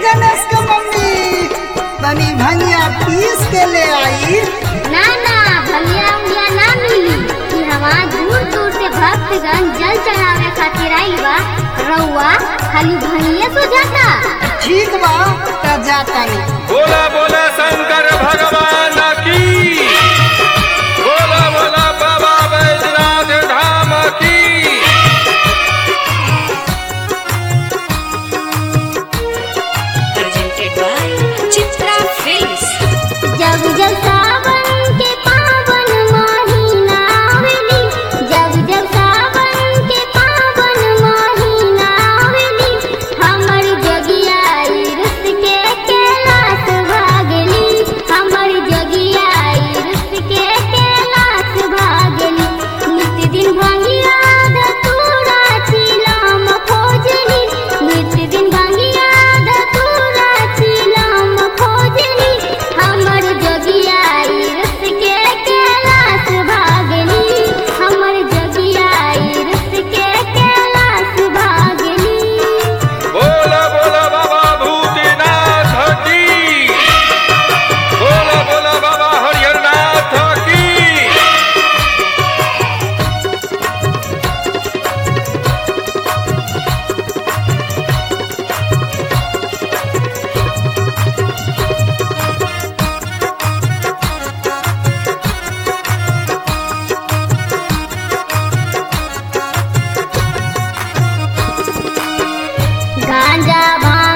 गणेश के मम्मी तनी भंगिया पीस के ले आई। ना ना भंगिया उंगिया ना मिली कि हमार दूर दूर से भक्तगण जल चढ़ावे खातिर आइल बा। रउआ खाली भंगिया तो जाता। ठीक बा त जाता नहीं। बोला बोला शंकर भगवान की, बोला बोला बाबा बैजनाथ धाम की। Presented by Chitra Films. जब जब सावन के पावन महीना आवेली, जब जब सावन के पावन महीना आवेली, हमर जगिया रुस के कैलाश भागली, हमर जगिया रुस के कैलाश भागली। नित्य दिन भंगिया धतूरा चिलाम खोजली, नित्य दिन भंगिया धतूरा चिलाम खोजली, हमर जगिया रुस के कैलाश भागली, हमर जगिया रुस के कैलाश भागली। बोला बोला बाबा भूतनाथ की, बोला बोला बाबा हरिहरनाथ की। गांजा